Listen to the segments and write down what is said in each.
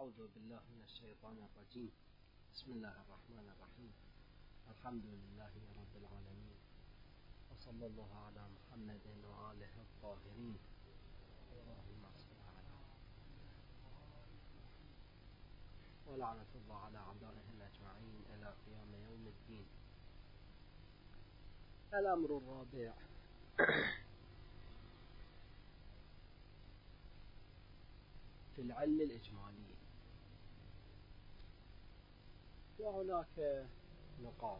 أعوذ بالله من الشيطان الرجيم. بسم الله الرحمن الرحيم. الحمد لله رب العالمين، وصلى الله على محمد وآله الطاهرين. اللهم صل على ولعنة الله على أعدائه الأجمعين إلى قيام يوم الدين. الأمر الرابع في العلم الإجمالي، وهناك نقاط.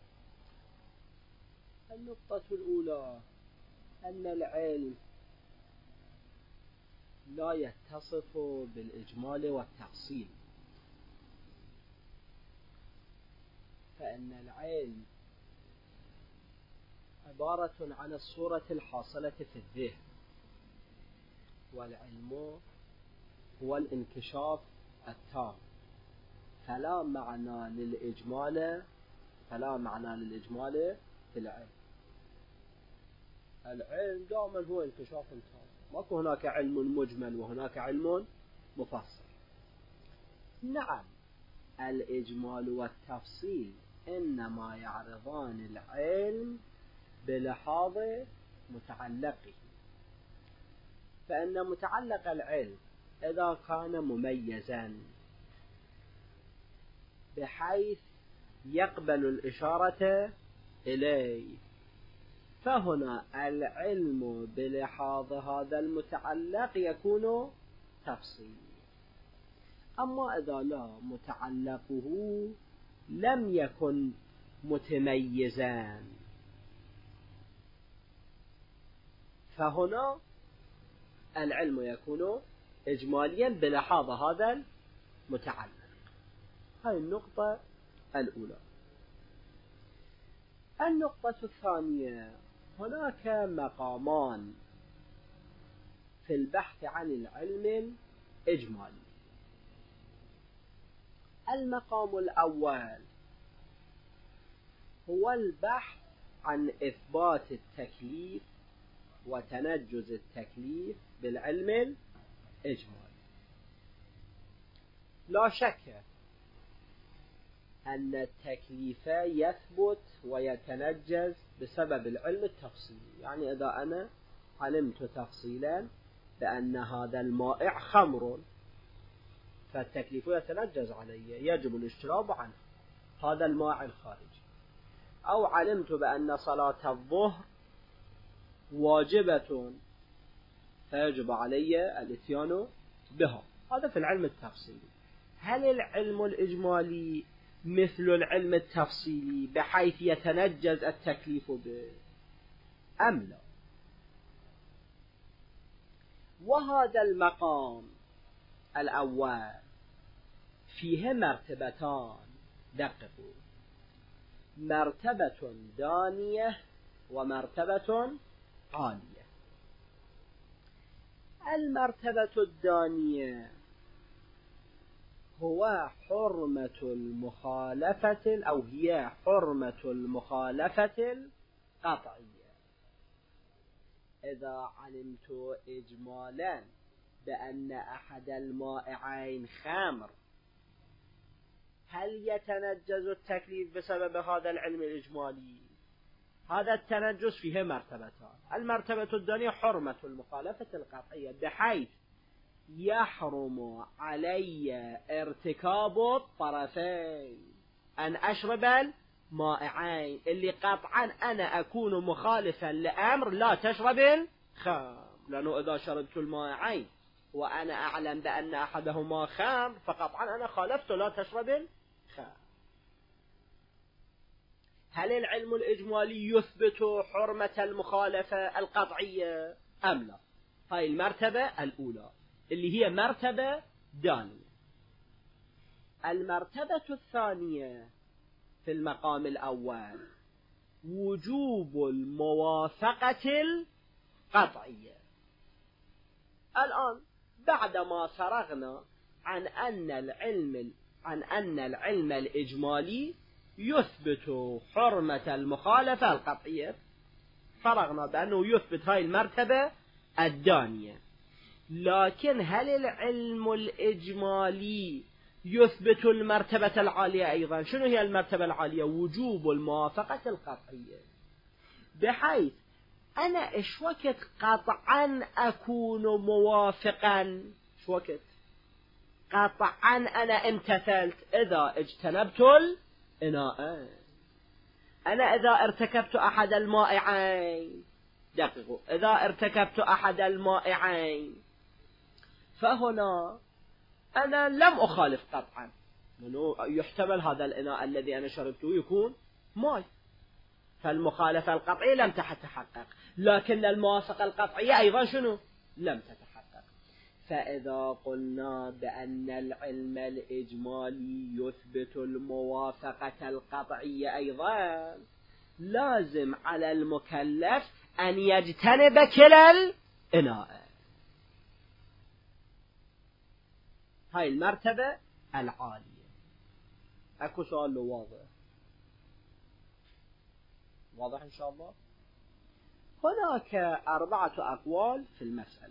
النقطة الأولى أن العلم لا يتصف بالإجمال والتفصيل، فإن العلم عبارة عن الصورة الحاصلة في الذهن، والعلم هو الانكشاف التام، فلا معنى للإجمال في العلم. العلم دائما هو انكشاف تام، ماكو هناك علم مجمل وهناك علم مفصل. نعم، الإجمال والتفصيل إنما يعرضان العلم بلحاظ متعلقه، فإن متعلق العلم إذا كان مميزا بحيث يقبل الإشارة إليه، فهنا العلم بلحاظ هذا المتعلق يكون تفصيلي. أما إذا لا، متعلقه لم يكن متميزا، فهنا العلم يكون إجماليا بلحاظ هذا المتعلق. هذه النقطة الأولى. النقطة الثانية، هناك مقامان في البحث عن العلم الإجمالي. المقام الأول هو البحث عن إثبات التكليف وتنجز التكليف بالعلم الإجمالي. لا شك أن التكليف يثبت ويتنجز بسبب العلم التفصيلي. يعني إذا أنا علمت تفصيلا بأن هذا المائع خمر، فالتكليف يتنجز علي، يجب الاشتراب عنه، هذا المائع الخارجي. أو علمت بأن صلاة الظهر واجبة، فيجب علي الاتيان بها، هذا في العلم التفصيلي. هل العلم الإجمالي مثل العلم التفصيلي بحيث يتنجز التكليف به أم لا؟ وهذا المقام الأول فيه مرتبتان، دققوا، مرتبة دانية ومرتبة عالية. المرتبة الدانية هو حرمة المخالفة، أو هي حرمة المخالفة القطعية. إذا علمت إجمالا بأن أحد المائعين خمر، هل يتنجز التكليف بسبب هذا العلم الإجمالي؟ هذا التنجز فيه مرتبتان. المرتبة الدانية حرمة المخالفة القطعية، بحيث يحرم علي ارتكاب الطرفين، أن أشرب المائعين اللي قطعا أنا أكون مخالفا لأمر لا تشرب الخمر، لأنه إذا شربت المائعين وأنا أعلم بأن أحدهما خمر، فقطعا أنا خالفت لا تشرب الخمر. هل العلم الإجمالي يثبت حرمة المخالفة القطعية أم لا؟ هاي المرتبة الأولى اللي هي مرتبة دانية. المرتبة الثانية في المقام الأول وجوب الموافقة القطعية. الآن بعدما فرغنا عن أن العلم الإجمالي يثبت حرمة المخالفة القطعية، فرغنا بأنه يثبت هاي المرتبة الدانية. لكن هل العلم الإجمالي يثبت المرتبة العالية أيضا؟ شنو هي المرتبة العالية؟ وجوب الموافقة القطعية، بحيث أنا إيش وقت قطعا أكون موافقا، إيش وقت قطعا أنا امتثلت؟ إذا اجتنبت الإناء. أنا إذا ارتكبت أحد المائعين، دقيقوا، إذا ارتكبت أحد المائعين فهنا أنا لم أخالف قطعا، لأنه يحتمل هذا الإناء الذي أنا شربته يكون ماء، فالمخالفة القطعية لم تتحقق، لكن الموافقة القطعية أيضا شنو؟ لم تتحقق. فإذا قلنا بأن العلم الإجمالي يثبت الموافقة القطعية أيضا، لازم على المكلف أن يجتنب كلا الإناء. هاي المرتبة العالية. أكو سؤال واضح؟ واضح إن شاء الله. هناك 4 أقوال في المسألة.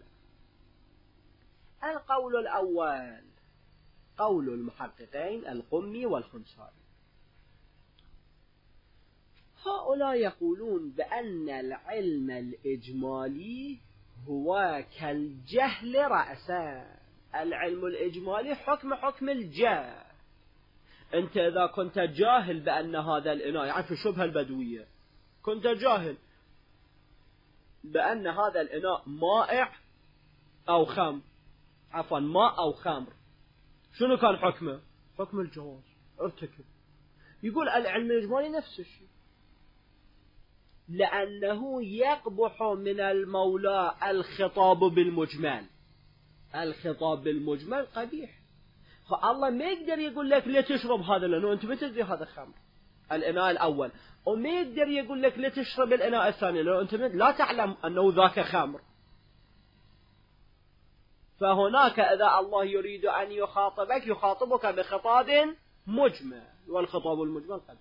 القول الأول قول المحققين القمي والخنسائي. هؤلاء يقولون بأن العلم الإجمالي هو كالجهل رأسا. العلم الإجمالي حكم الجهل. أنت إذا كنت جاهل بأن هذا الإناء، يعني في الشبهة البدوية كنت جاهل بأن هذا الإناء مائع أو خمر، عفوا ماء أو خمر، شنو كان حكمه؟ حكم الجواز، ارتكب. يقول العلم الإجمالي نفس الشيء، لأنه يقبح من المولى الخطاب بالمجمل. الخطاب بالمجمل قبيح، فالله ما يقدر يقول لك لا تشرب هذا لأنه أنت ما تدري هذا خمر، الإناء الأول، وما يقدر يقول لك لا تشرب الإناء الثاني لأنه أنت لا تعلم أنه ذاك خمر. فهناك إذا الله يريد أن يخاطبك يخاطبك بخطاب مجمل، والخطاب المجمل قبيح.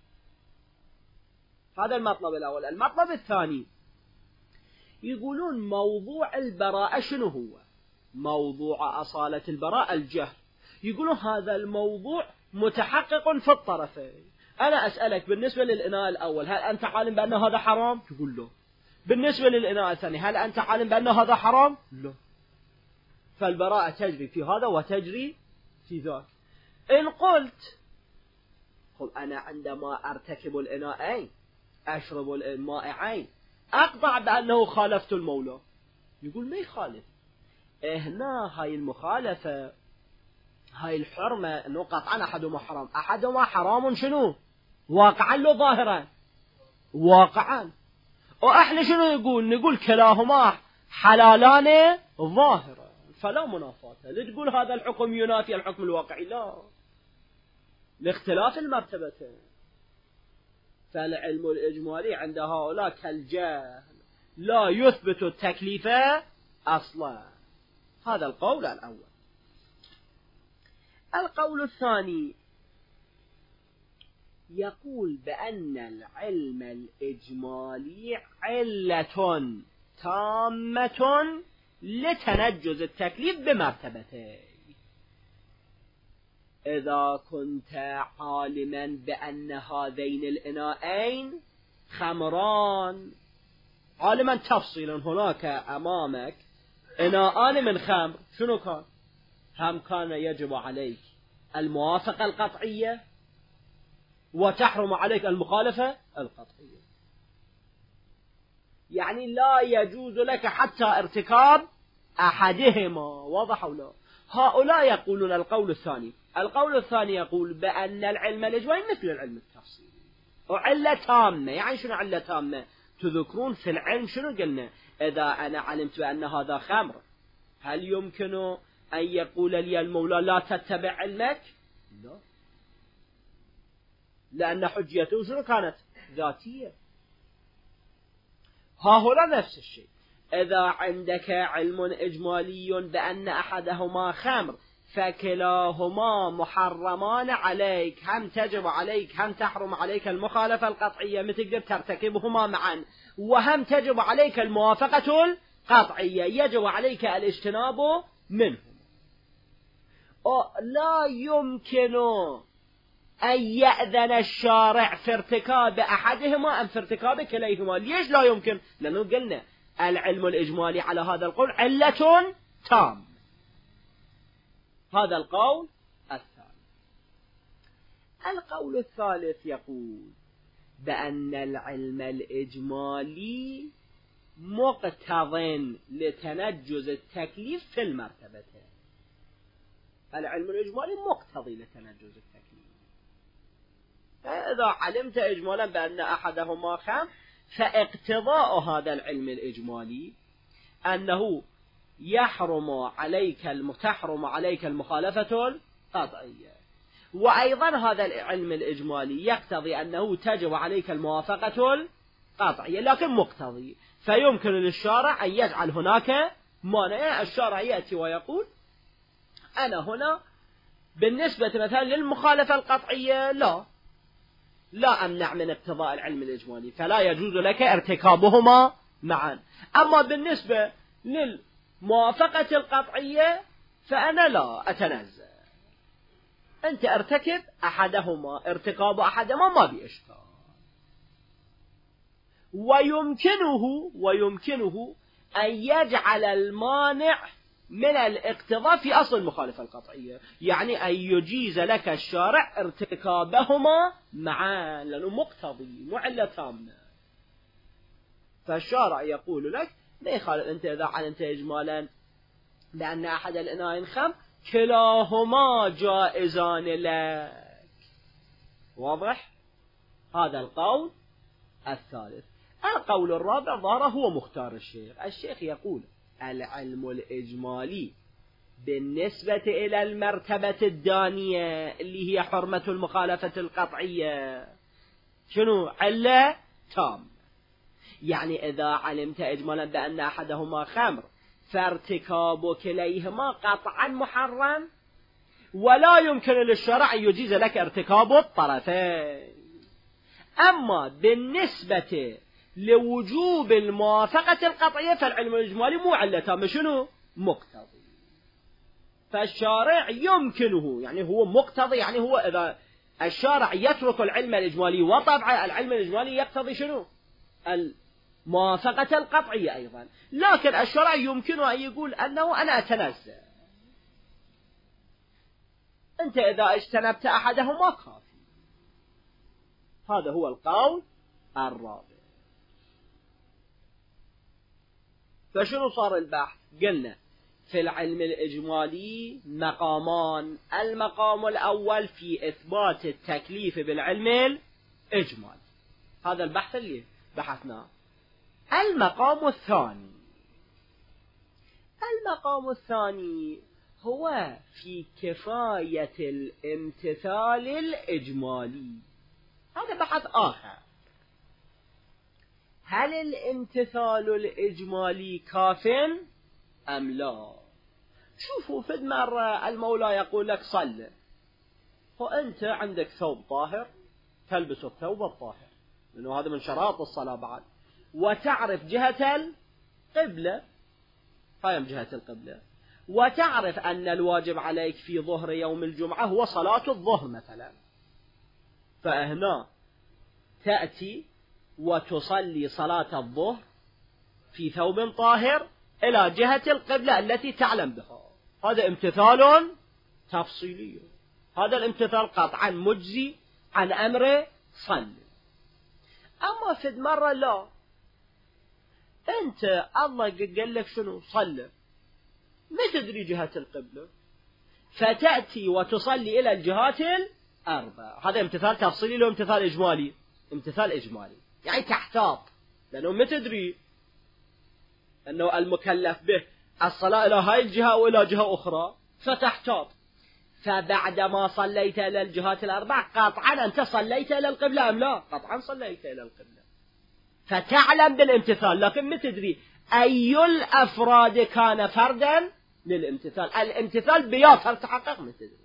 هذا المطلب الأول. المطلب الثاني يقولون موضوع البراءة شنو هو؟ موضوع أصالة البراءة الجهل. يقولون هذا الموضوع متحقق في الطرفين. أنا أسألك بالنسبة للإناء الأول هل أنت عالم بأن هذا حرام؟ تقول له. بالنسبة للإناء الثاني هل أنت عالم بأن هذا حرام؟ لا. فالبراءة تجري في هذا وتجري في ذاك. إن قلت قل أنا عندما أرتكب الإناءين أشرب المائعين أقطع بأنه خالفت المولى، يقول ما يخالف. هنا هاي المخالفة، هاي الحرمة، أنه قطعا أحدهما حرام. أحدهما حرام شنو؟ واقعا له ظاهرا، واقعا. وإحنا شنو نقول كلاهما حلالان ظاهرا، فلا منافاة. لتقول هذا الحكم ينافي الحكم الواقعي، لا، لاختلاف المرتبتين. فالعلم الإجمالي عند هؤلاء كالجهل، لا يثبت التكليف أصلا. هذا القول الأول. القول الثاني يقول بأن العلم الإجمالي علة تامة لتنجز التكليف بمرتبتين. إذا كنت عالما بأن هذين الإناءين خمران، عالما تفصيلا، هناك أمامك إناءان من خمر، شنو كان؟ هم كان يجب عليك الموافقة القطعية وتحرم عليك المخالفة القطعية. يعني لا يجوز لك حتى ارتكاب أحدهما. واضح أو لا؟ هؤلاء يقولون القول الثاني. القول الثاني يقول بأن العلم الإجمالي مثل العلم التفصيلي وعلة تامة. يعني شنو علة تامة؟ تذكرون في العلم شنو قلنا؟ إذا أنا علمت بأن هذا خمر، هل يمكن أن يقول لي المولى لا تتبع علمك؟ لا، لأن حجيته شنو كانت؟ ذاتية. ها هنا نفس الشيء. إذا عندك علم إجمالي بأن أحدهما خمر فكلاهما محرمان عليك، هم تجب عليك هم تحرم عليك المخالفة القطعية، ما تقدر ترتكبهما معا، وهم تجب عليك الموافقة قطعية يجب عليك الاجتناب منه. لا يمكن أن يأذن الشارع في ارتكاب أحدهما أم في ارتكاب كليهما. ليش لا يمكن؟ لأنه قلنا العلم الإجمالي على هذا القول علة تام. هذا القول الثالث. القول الثالث يقول بأن العلم الإجمالي مقتض لتنجز التكليف في المرتبتين. العلم الإجمالي مقتضي لتنجز التكليف. فإذا علمت إجمالا بأن أحدهما خام، فاقتضاء هذا العلم الإجمالي أنه تحرم عليك المخالفة القطعية. وأيضا هذا العلم الإجمالي يقتضي أنه تجب عليك الموافقة القطعية، لكن مقتضي، فيمكن للشارع أن يجعل هناك مانع. الشارع يأتي ويقول أنا هنا بالنسبة مثلا للمخالفة القطعية لا أمنع من اقتضاء العلم الإجمالي، فلا يجوز لك ارتكابهما معا. أما بالنسبة للموافقة القطعية فأنا لا أتنزل، أنت ارتكب أحدهما، ارتكاب أحدهما ما بإشكال. ويمكنه أن يجعل المانع من الاقتضاء في أصل المخالفة القطعية، يعني أن يجيز لك الشارع ارتكابهما معا، لأنه مقتضي معلة تامة. فالشارع يقول لك ما يخالف أنت إذا علمت إجمالا بأن أحد الإناءين خم، كلاهما جائزان لك. واضح؟ هذا القول الثالث. القول الرابع ظاهره هو مختار الشيخ يقول العلم الإجمالي بالنسبة إلى المرتبة الدانية اللي هي حرمة المخالفة القطعية شنو؟ علة تام. يعني إذا علمت إجمالا بأن أحدهما خمر، فارتكاب كليهما قطعا محرم، ولا يمكن للشرع أن يجيز لك ارتكاب الطرفين. أما بالنسبة لوجوب الموافقة القطعية فالعلم الإجمالي مو علة تامة، شنو؟ مقتضي. فالشارع يمكنه، يعني هو مقتضي، يعني هو إذا الشارع يترك العلم الإجمالي، وطبعا العلم الإجمالي يقتضي شنو؟ الموافقة القطعية أيضا، لكن الشارع يمكنه أن يقول أنه أنا أتنزل، أنت إذا اجتنبت أحدهما كافي. هذا هو القول الرابع. فشنو صار البحث؟ قلنا في العلم الإجمالي مقامان. المقام الأول في إثبات التكليف بالعلم الإجمالي، هذا البحث اللي بحثناه. المقام الثاني هو في كفاية الامتثال الإجمالي. هذا بحث آخر. هل الامتثال الإجمالي كاف أم لا؟ شوفوا، في مرة المولى يقول لك صل، وأنت عندك ثوب طاهر تلبس الثوب الطاهر، لأنه هذا من شرائط الصلاة بعد، وتعرف جهة القبلة، هاي جهة القبلة، وتعرف أن الواجب عليك في ظهر يوم الجمعة هو صلاة الظهر مثلا، فهنا تأتي وتصلي صلاة الظهر في ثوب طاهر إلى جهة القبلة التي تعلم بها. هذا امتثال تفصيلي، هذا الامتثال قطعا مجزي عن أمر صل. أما في مرة لا، أنت الله قال لك شنو؟ صل، ما تدري جهة القبلة، فتأتي وتصلي إلى الجهات الأربع. هذا امتثال تفصيلي له امتثال إجمالي؟ امتثال إجمالي، يعني تحتاط، لأنه ما تدري أنه المكلف به الصلاة إلى هاي الجهة وإلى جهة أخرى، فتحتاط. فبعدما صليت إلى الجهات الأربع قطعا أنت صليت إلى القبلة أم لا؟ قطعا صليت إلى القبلة، فتعلم بالامتثال، لكن ما تدري أي الأفراد كان فردا للامتثال. الامتثال بياثر تحقق، ما تدري.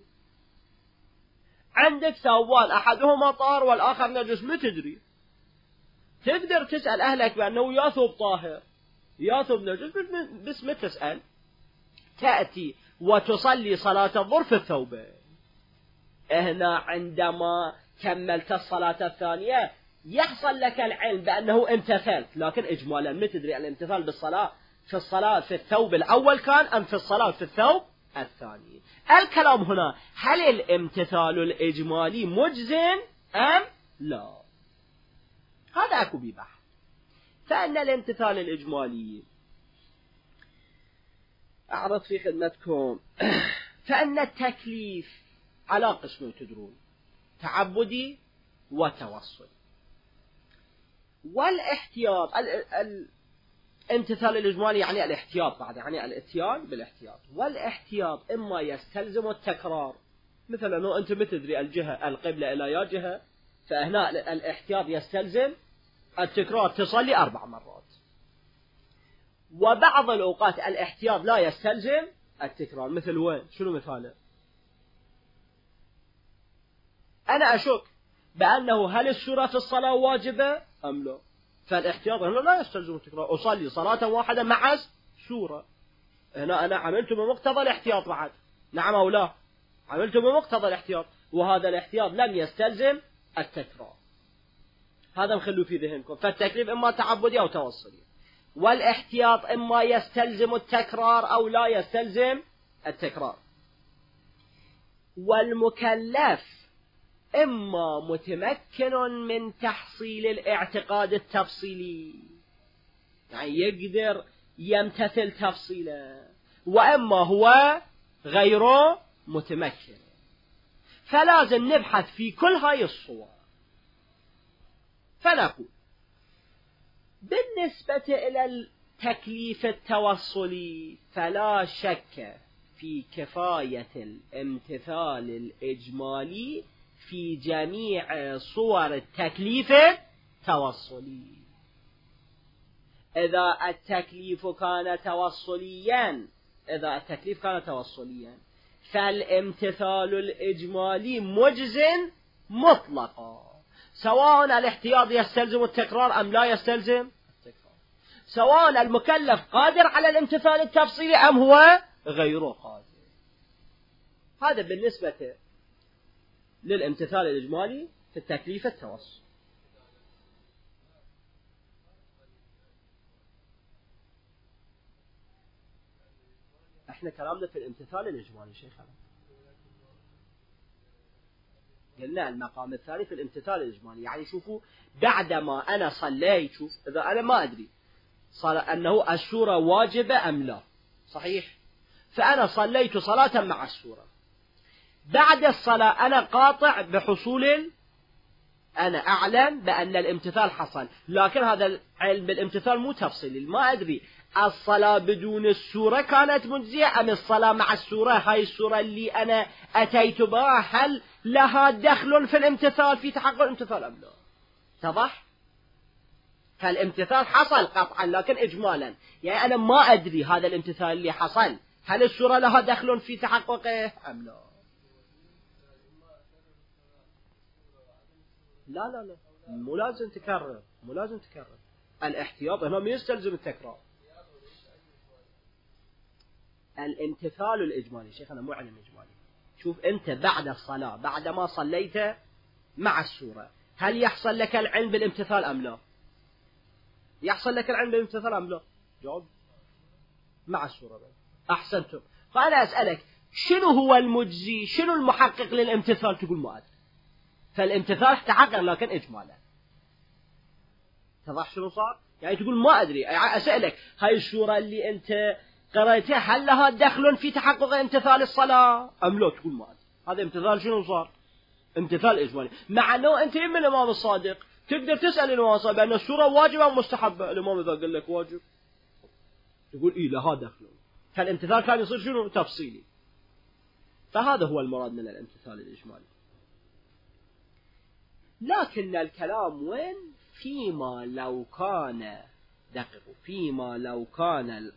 عندك ثوبان أحدهما طاهر والآخر نجس، ما تدري. تقدر تسأل أهلك بأنه يا ثوب طاهر يا ثوب نجس بس ما تسأل، تأتي وتصلي صلاة الظهر في الثوبين. هنا عندما كملت الصلاة الثانية يحصل لك العلم بأنه امتثلت، لكن إجمالا ما تدري الامتثال في الصلاة في الثوب الأول كان أم في الصلاة في الثوب الثاني. الكلام هنا هل الامتثال الإجمالي مجزٍ أم لا؟ هذا أكو ببحث. فإن الامتثال الإجمالي أعرض في خدمتكم فإن التكليف على قسمين تدرون: تعبدي وتوصل. والاحتياط الامتثال الإجمالي يعني الاحتياط، بعد يعني الاتيان بالاحتياط. والاحتياط إما يستلزم التكرار، مثلا أنه أنت ما تدري الجهة القبلة إلى يا جهة، فهنا الاحتياط يستلزم التكرار، تصلي 4 مرات. وبعض الأوقات الاحتياط لا يستلزم التكرار، مثل وين؟ شنو مثاله؟ أنا أشك بأنه هل السورة في الصلاة واجبة أم لا؟ فالاحتياط هنا لا يستلزم التكرار، أصلي صلاة واحدة مع سورة. هنا أنا عملت بمقتضى الاحتياط بعد، نعم أو لا؟ عملت بمقتضى الاحتياط، وهذا الاحتياط لم يستلزم التكرار. هذا نخلوا في ذهنكم. فالتكليف إما تعبدي أو توصلي، والاحتياط إما يستلزم التكرار أو لا يستلزم التكرار. والمكلف إما متمكن من تحصيل الاعتقاد التفصيلي، يعني يقدر يمتثل تفصيله، وإما هو غير متمكن. فلازم نبحث في كل هاي الصور. فنقول بالنسبة إلى التكليف التوصلي فلا شك في كفاية الامتثال الإجمالي في جميع صور التكليف التوصلي. إذا التكليف كان توصليا فالامتثال الإجمالي مجز مطلقا، سواء الاحتياط يستلزم التكرار أم لا يستلزم التكرار، سواء المكلف قادر على الامتثال التفصيلي أم هو غير قادر. هذا بالنسبة للامتثال الإجمالي في التكليف التوصل. احنا كلامنا في الامتثال الإجمالي شيخنا، قلنا المقام الثاني في الامتثال الإجمالي. يعني شوفوا، بعدما أنا صليت، شوف إذا أنا ما أدري أنه السورة واجبة أم لا، صحيح؟ فأنا صليت صلاة مع السورة، بعد الصلاة أنا قاطع بحصول أنا أعلم بأن الامتثال حصل، لكن هذا العلم بالامتثال مو تفصيلي، ما أدري الصلاة بدون السورة كانت مجزية أم الصلاة مع السورة، هاي السورة اللي أنا أتيت بها هل لها دخل في الامتثال، في تحقق الامتثال أم لا؟ اتضح؟ فالامتثال حصل قطعا لكن إجمالا، يعني أنا ما أدري هذا الامتثال اللي حصل هل السورة لها دخل في تحققه أم لا. لا مو لازم تكرر، الاحتياط هنا ما يستلزم التكرار. الامتثال الإجمالي شيخنا مو علم إجمالي. شوف أنت بعد الصلاة بعد ما صليت مع السورة هل يحصل لك العلم بالامتثال أم لا؟ يحصل لك العلم بالامتثال أم لا؟ جواب مع السورة بقى. أحسنتم. فأنا أسألك شنو هو المجزي، شنو المحقق للامتثال؟ تقول ما أدري. فالامتثال تحقق لكن إجمالا. اتضح شنو صار؟ يعني تقول ما أدري. أسألك هاي السورة اللي أنت قرأتها هل لها دخل في تحقق امتثال الصلاة أم لا؟ تقول ما أدري. هذا امتثال شنو صار؟ امتثال إجمالي. مع أنه أنت من الإمام الصادق تقدر تسأل الإمام الصادق بأن السورة واجبة أو مستحبة. الإمام إذا قال لك واجب تقول إيه لها دخل، فالامتثال كان يصير شنو؟ تفصيلي. فهذا هو المراد من الامتثال الإجمالي. لكن الكلام وين؟ فيما لو كان دقيق، فيما لو كان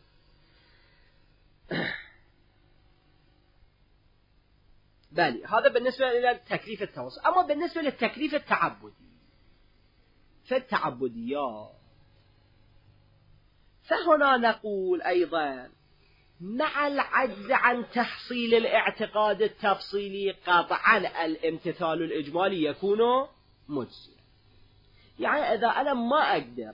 بالي. هذا بالنسبة إلى التكليف التوصل. أما بالنسبة للتكليف التعبدي، في التعبديات فهنا نقول أيضا مع العجز عن تحصيل الاعتقاد التفصيلي قطعا الامتثال الإجمالي يكون مجزيا. يعني إذا أنا ما أقدر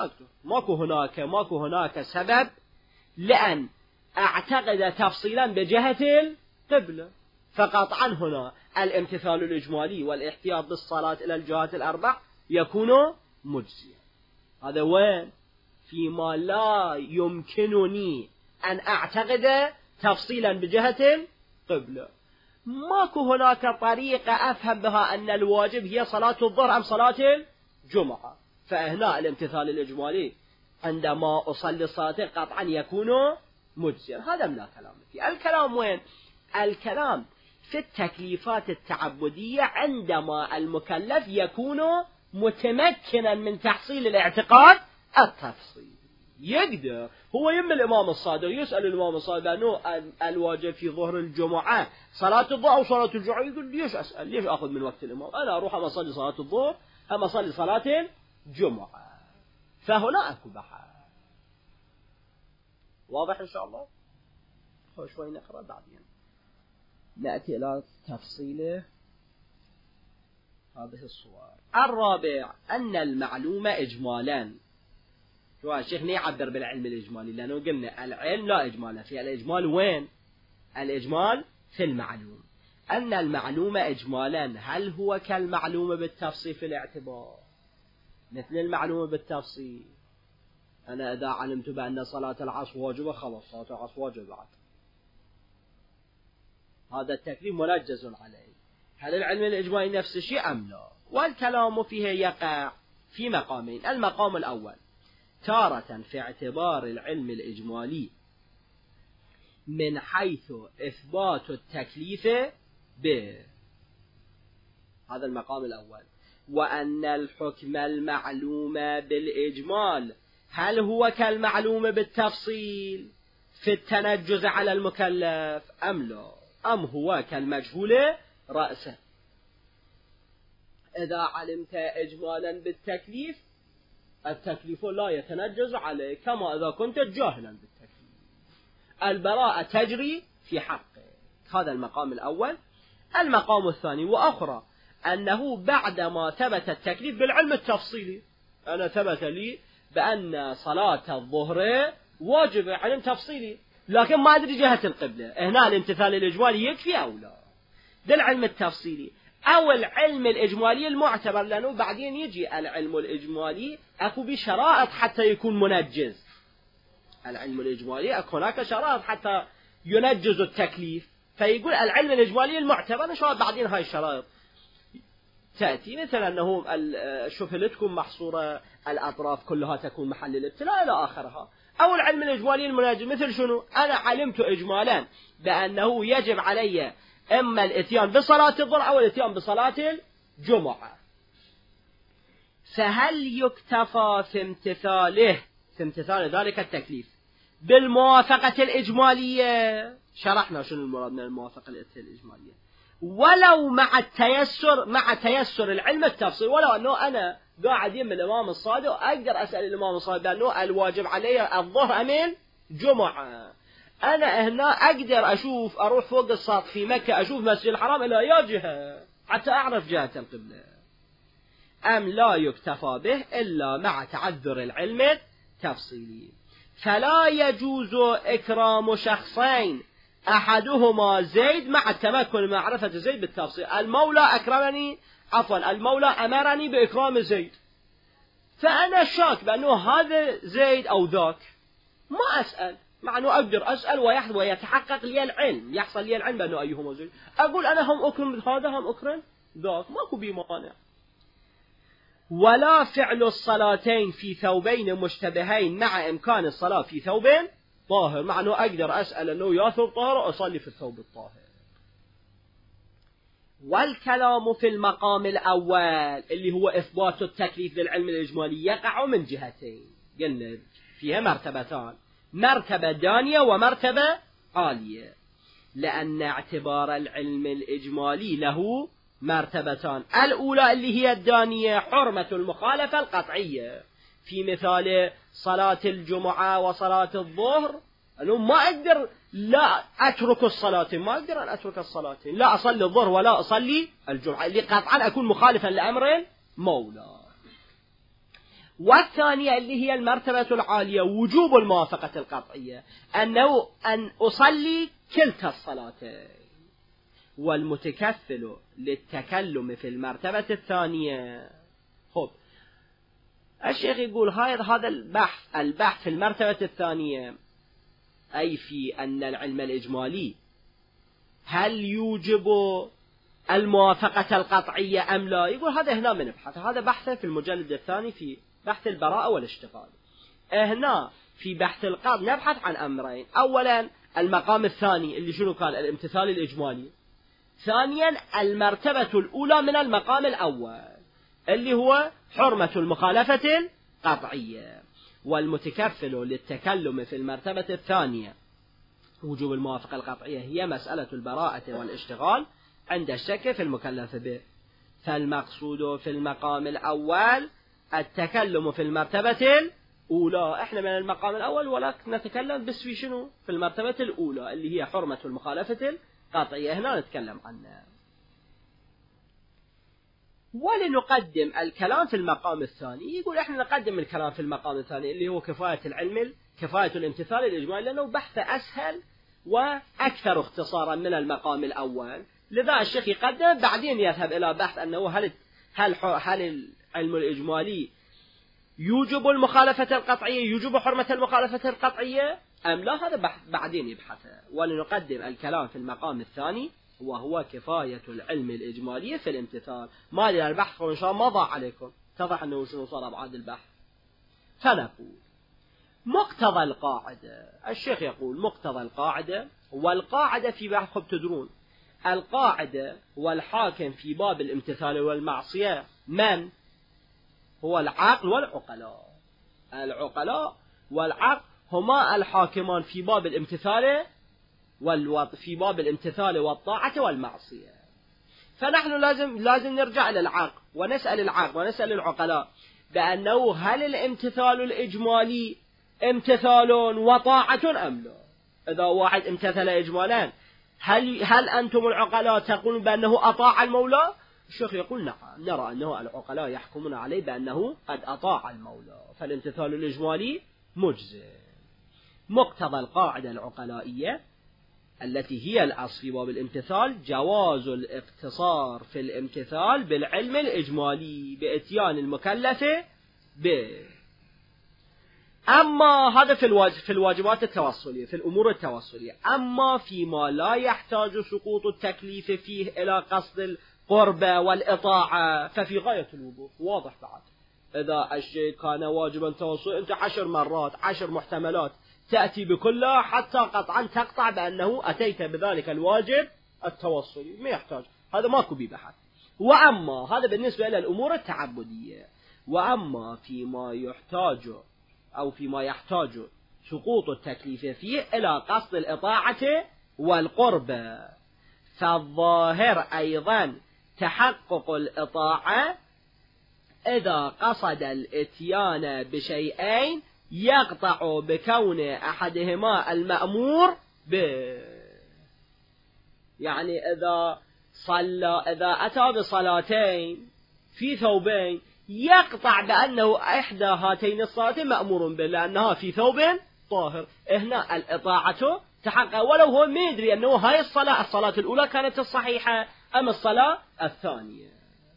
ماكو هناك سبب لأن أعتقد تفصيلا بجهة القبلة، فقطعا هنا الامتثال الإجمالي والاحتياط بالصلاة إلى الجهات الأربع يكون مجزيا. هذا وين؟ فيما لا يمكنني أن أعتقد تفصيلا بجهة القبلة. ماكو هناك طريقة أفهم بها أن الواجب هي صلاة الظهر أم صلاة الجمعة، فهنا الامتثال الإجمالي عندما أصلي الصلاة قطعا يكون مجزيا. هذا لا كلام فيه. الكلام وين؟ الكلام في التكليفات التعبدية عندما المكلف يكون متمكنا من تحصيل الاعتقاد التفصيلي. يقدر هو يم الإمام الصادق يسأل الإمام الصادق أنه الواجب في ظهر الجمعة صلاة الظهر أو صلاة الجمعة، يقول ليش أسأل؟ ليش أخذ من وقت الإمام؟ أنا أروح أما أصلي صلاة الظهر أما أصلي صلاة الجمعة. فهنا أكو بحث واضح إن شاء الله. شوي نقرأ بعدين نأتي إلى تفصيله هذه الصور. الرابع أن المعلومة إجمالا. شو الشيخ يعبر بالعلم الإجمالي؟ لأنه قلنا العلم لا إجمال فيه. الإجمال وين؟ الإجمال في المعلوم. أن المعلومة إجمالا هل هو كالمعلومة بالتفصيل في الاعتبار؟ مثل المعلومة بالتفصيل أنا إذا علمت بأن صلاة العصر واجبة خلاص صلاة العصر واجبة، هذا التكليف منجز عليه. هل العلم الإجمالي نفس الشيء أم لا؟ والكلام فيه يقع في مقامين. المقام الأول تارة في اعتبار العلم الإجمالي من حيث إثبات التكليف به، هذا المقام الأول. وأن الحكم المعلوم بالإجمال هل هو كالمعلوم بالتفصيل في التنجز على المكلف أم لا، أم هو كالمجهول رأسه. إذا علمت إجمالا بالتكليف التكليف لا يتنجز عليه كما إذا كنت جاهلا بالتكليف، البراءة تجري في حقه. هذا المقام الأول. المقام الثاني وأخرى أنه بعدما ثبت التكليف بالعلم التفصيلي، أنا ثبت لي بأن صلاة الظهر واجب علم تفصيلي لكن ما أدري جهة القبلة، هنا الامتثال الإجمالي يكفي أو لا؟ ده العلم التفصيلي. أو العلم الإجمالي المعتبر، لأنه بعدين يجي العلم الإجمالي أكو بشرائط حتى يكون منجز. العلم الإجمالي أكو هناك شرائط حتى ينجز التكليف، فيقول العلم الإجمالي المعتبر إن شاء الله بعدين هاي الشرائط تأتي، مثل أنه شفلتكم محصورة الأطراف كلها تكون محل الابتلاء إلى آخرها. أو العلم الإجمالي المنجز مثل شنو؟ أنا علمت إجمالا بأنه يجب علي إما الإتيان بصلاة الظهر أو الإتيان بصلاة الجمعة، فهل يكتفى في امتثال ذلك التكليف بالموافقة الإجمالية؟ شرحنا شنو المراد من الموافقة الإجمالية. ولو مع تيسر العلم التفصيل، ولو أنه أنا قاعد يم الإمام الصادق أقدر أسأل الإمام الصادق بأنه الواجب علي الظهر أم الجمعة، أنا هنا أقدر أروح فوق السطح في مكة أشوف مسجد الحرام إلى أي جهة حتى أعرف جهة القبلة، أم لا يكتفى به إلا مع تعذر العلم التفصيلي. فلا يجوز إكرام شخصين أحدهما زيد مع التمكن معرفة زيد بالتفصيل. المولى أمرني بإكرام زيد، فأنا شاك بأنه هذا زيد أو ذاك، ما أسأل، مع أنه أقدر أسأل ويتحقق لي العلم، يحصل لي العلم بأنه أيهما زيد، أقول أنا هم أكرم هذا هم أكرم ذاك، ماكو بي مانع. ولا فعل الصلاتين في ثوبين مشتبهين مع إمكان الصلاة في ثوب طاهر، مع أنه أقدر أسأل أنه يا ثوب طاهر وأصلي في الثوب الطاهر. والكلام في المقام الأول اللي هو إثبات التكليف للعلم الإجمالي يقع من جهتين، قلنا فيها مرتبتان، مرتبة دانية ومرتبة عالية، لأن اعتبار العلم الإجمالي له مرتبتان. الأولى اللي هي الدانية حرمة المخالفة القطعية، في مثال صلاة الجمعة وصلاة الظهر أنه ما أقدر لا أترك الصلاة، ما أقدر أن أترك الصلاة، لا أصلي الظهر ولا أصلي الجمعة، اللي قطعا أكون مخالفا لأمر مولى. والثانية اللي هي المرتبة العالية وجوب الموافقة القطعية، أنه أن أصلي كلتا الصلاتين. والمتكفل للتكلم في المرتبة الثانية. خب الشيخ يقول هذا البحث في المرتبة الثانية، أي في أن العلم الإجمالي هل يوجب الموافقة القطعية أم لا، يقول هذا هنا بنبحث، هذا بحثه في المجلد الثاني في بحث البراءة والاشتغال. هنا في بحث القاضي نبحث عن أمرين، أولا المقام الثاني اللي شنو كان الامتثال الإجمالي، ثانيا المرتبة الأولى من المقام الأول اللي هو حرمة المخالفة القطعية. والمتكفل للتكلم في المرتبة الثانية وجوب الموافقة القطعية هي مسألة البراءة والاشتغال عند الشك في المكلف به. فالمقصود في المقام الأول التكلم في المرتبة الأولى، احنا من المقام الأول ولكن نتكلم بس في شنو في المرتبة الأولى اللي هي حرمة المخالفة القطعية، هنا نتكلم عنها. ولنقدم الكلام في المقام الثاني، يقول احنا نقدم الكلام في المقام الثاني اللي هو كفاية العلم، كفاية الامتثال الإجمالي، لأنه بحث أسهل وأكثر اختصارا من المقام الأول، لذا الشيخ يقدم بعدين يذهب إلى بحث أنه هل العلم الإجمالي يوجب المخالفة القطعية، يوجب حرمة المخالفة القطعية أم لا، هذا بحث بعدين يبحثه. ولنقدم الكلام في المقام الثاني وهو كفاية العلم الإجمالي في الامتثال. ما لنا البحث وإن شاء الله ما ضاع عليكم، اتضح أنه شنو صار أبعاد البحث. فنقول مقتضى القاعدة، الشيخ يقول مقتضى القاعدة، والقاعدة في بحث تدرون القاعدة والحاكم في باب الامتثال والمعصية من؟ هو العقل والعقلاء. العقلاء والعقل هما الحاكمان في باب الامتثال في باب الامتثال والطاعة والمعصية. فنحن لازم نرجع للعقل ونسأل العقل ونسأل العقلاء بأنه هل الامتثال الإجمالي امتثال وطاعة أم لا؟ إذا واحد امتثل إجمالا هل أنتم العقلاء تقولون بأنه أطاع المولى؟ الشيخ يقول نعم، نرى أنه العقلاء يحكمون عليه بأنه قد أطاع المولى، فالامتثال الإجمالي مجزئ. مقتضى القاعدة العقلائية التي هي الأصل في باب الامتثال جواز الاقتصار في الامتثال بالعلم الإجمالي بإتيان المكلف به. أما هذا في الواجبات التوصلية، في الأمور التوصلية. أما فيما لا يحتاج سقوط التكليف فيه إلى قصد القربة والإطاعة ففي غاية الوضوح، واضح بعد. إذا الشيء كان واجبا توصلي أنت 10 مرات 10 محتملات تأتي بكلها حتى قطعا تقطع بأنه أتيت بذلك الواجب التوصلي، ما يحتاج، هذا ماكو ببحث. وأما هذا بالنسبة إلى الأمور التعبدية. وأما فيما يحتاج سقوط التكليف فيه إلى قصد الإطاعة والقربة، فالظاهر أيضا تحقق الإطاعة إذا قصد الإتيان بشيئين يقطع بكون أحدهما المأمور به. يعني إذا أتى بصلاتين في ثوبين يقطع بأنه إحدى هاتين الصلاتين مأمور به لأنها في ثوب طاهر، هنا الإطاعة تحقق ولو هو ما يدري أنه هاي الصلاة الأولى كانت الصحيحة أم الصلاة الثانية.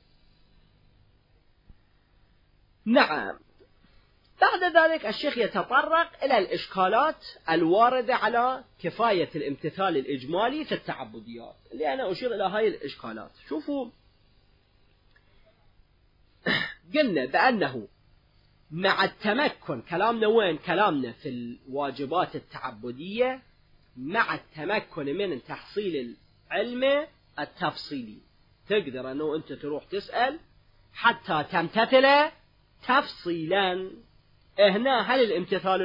نعم. بعد ذلك الشيخ يتطرق إلى الإشكالات الواردة على كفاية الامتثال الإجمالي في التعبديات، اللي أنا أشير إلى هاي الإشكالات. شوفوا، قلنا بأنه مع التمكن، كلامنا وين؟ كلامنا في الواجبات التعبدية، مع التمكن من تحصيل العلم التفصيلي تقدر أنه أنت تروح تسأل حتى تمتثل تفصيلا. هنا هل الامتثال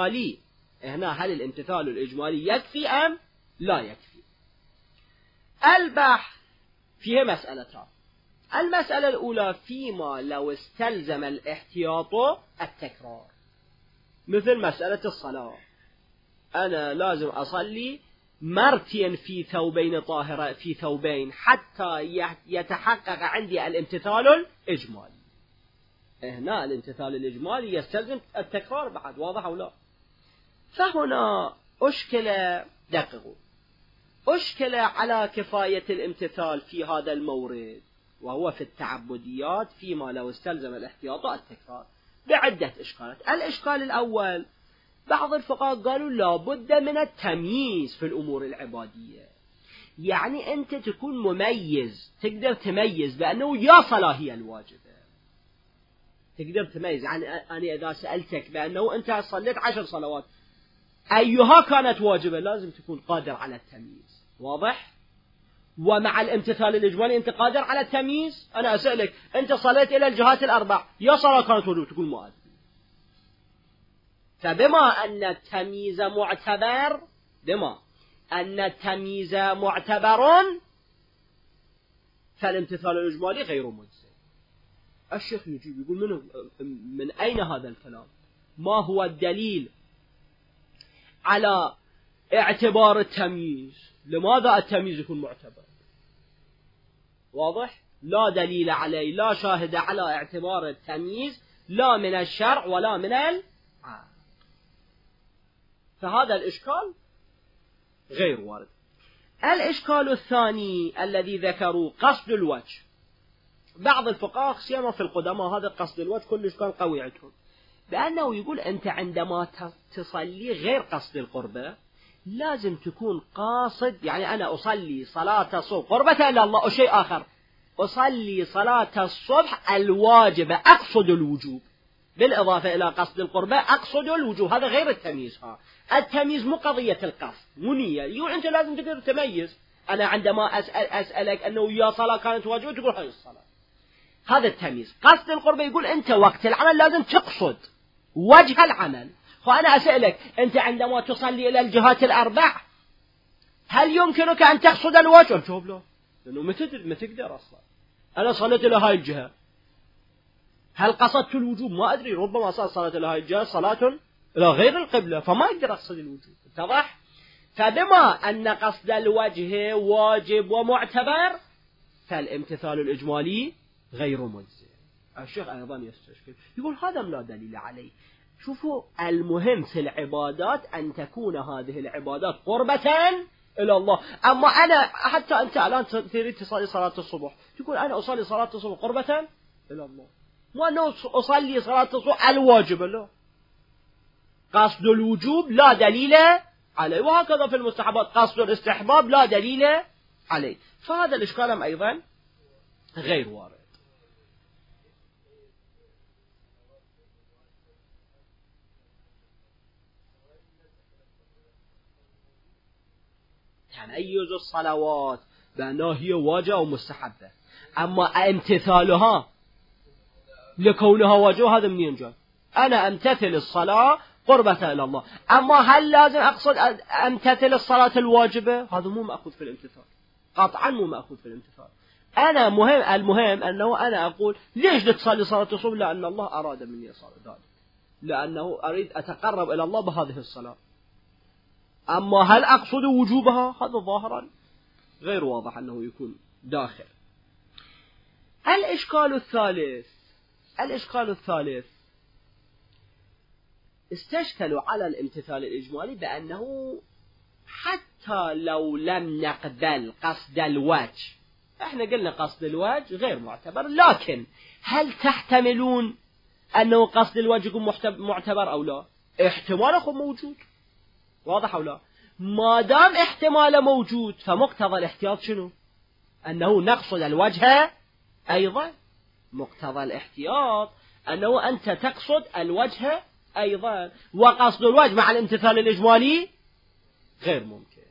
الإجمالي يكفي أم لا يكفي؟ البحث فيه مسألتان. المسألة الأولى فيما لو استلزم الاحتياط التكرار، مثل مسألة الصلاة، أنا لازم أصلي مرتين في ثوبين طاهرة في ثوبين حتى يتحقق عندي الامتثال الإجمالي. هنا الامتثال الإجمالي يستلزم التكرار بعد، واضح أو لا؟ فهنا أشكل على كفاية الامتثال في هذا المورد، وهو في التعبديات فيما لو استلزم الاحتياط التكرار، بعدة إشكالات. الإشكال الأول، بعض الفقهاء قالوا لا بد من التمييز في الأمور العبادية، يعني أنت تكون مميز، تقدر تميز بأنه يا صلاة هي الواجبة، تقدر تميز. يعني أنا إذا سألتك بأنه أنت صليت 10 صلوات أيها كانت واجبة، لازم تكون قادر على التمييز، واضح؟ ومع الامتثال الإجمالي أنت قادر على التمييز. أنا أسألك أنت صليت إلى الجهات الأربع، يا صلاة كانت واجبة، تقول ما أدري. فبما أن التمييز معتبر فالامتثال الإجمالي غير مجزئ. الشيخ يجيب يقول من أين هذا الكلام؟ ما هو الدليل على اعتبار التمييز؟ لماذا التمييز يكون معتبر؟ واضح؟ لا دليل عليه، لا شاهد على اعتبار التمييز، لا من الشرع ولا من العقل. فهذا الإشكال غير وارد. الإشكال الثاني الذي ذكروا قصد الوجه. بعض الفقهاء سيما في القدماء هذا قصد الوجه كلش كان قوي عندهم، بأنه يقول أنت عندما تصلي غير قصد القربة لازم تكون قاصد. يعني أنا أصلي صلاة الصبح قربة إلى الله، أو شيء آخر، أصلي صلاة الصبح الواجبة أقصد الوجوب، بالإضافة إلى قصد القربة أقصد الوجوب. هذا غير التمييز. التمييز مو قضية القصد، مو نية. يقول أنت لازم تقدر تميز. أنا عندما أسألك أنه يا صلاة كانت واجبة تقول هاي الصلاة، هذا التمييز. قصد القربة يقول أنت وقت العمل لازم تقصد وجه العمل. فأنا أسألك أنت عندما تصلي إلى الجهات الأربع هل يمكنك أن تقصد الوجه؟ الجواب لا، لأنه ما تقدر أصلا. أنا صليت إلى هاي الجهة، هل قصدت الوجوب؟ ما أدري، ربما صلاة إلى هاي الجهة صلاة إلى غير القبلة، فما أقدر أقصد الوجوب. اتضح؟ فبما أن قصد الوجه واجب ومعتبر فالامتثال الإجمالي غير مجزئ. الشيخ أيضا يستشكل يقول هذا لا دليل عليه. شوفوا، المهم في العبادات أن تكون هذه العبادات قربة إلى الله. أما أنا حتى أنت الآن تريد تصلي صلاة الصبح، تقول أنا أصلي صلاة الصبح قربة إلى الله، مو أنه أصلي صلاة الصبح الواجب. لا، قصد الوجوب لا دليل عليه، وهكذا في المستحبات قصد الاستحباب لا دليل عليه. فهذا الإشكال أيضا غير وارد. تميز الصلوات بأنها هي واجبة ومستحبة، أما امتثالها لكونها واجبة هذا منين جاء؟ أنا أمتثل الصلاة قربة إلى الله، أما هل لازم أقصد أمتثل الصلاة الواجبة؟ هذا مو مأخوذ في الامتثال، قطعا مو مأخوذ في الامتثال. أنا المهم أنه أنا أقول ليش تصلي صلاة الصبح؟ لأن الله أراد مني صلاة ذلك، لأنه أريد أتقرب إلى الله بهذه الصلاة. أما هل أقصد وجوبها؟ هذا ظاهرا غير واضح أنه يكون داخل. الإشكال الثالث استشكلوا على الامتثال الإجمالي بأنه حتى لو لم نقبل قصد الوجه، احنا قلنا قصد الوجه غير معتبر، لكن هل تحتملون أنه قصد الوجه يكون معتبر أو لا؟ احتماله موجود، واضح أو لا؟ ما دام احتماله موجود فمقتضى الاحتياط شنو؟ أنه نقصد الوجه أيضا. مقتضى الاحتياط أنه أنت تقصد الوجه أيضا، وقصد الوجه مع الامتثال الإجمالي غير ممكن.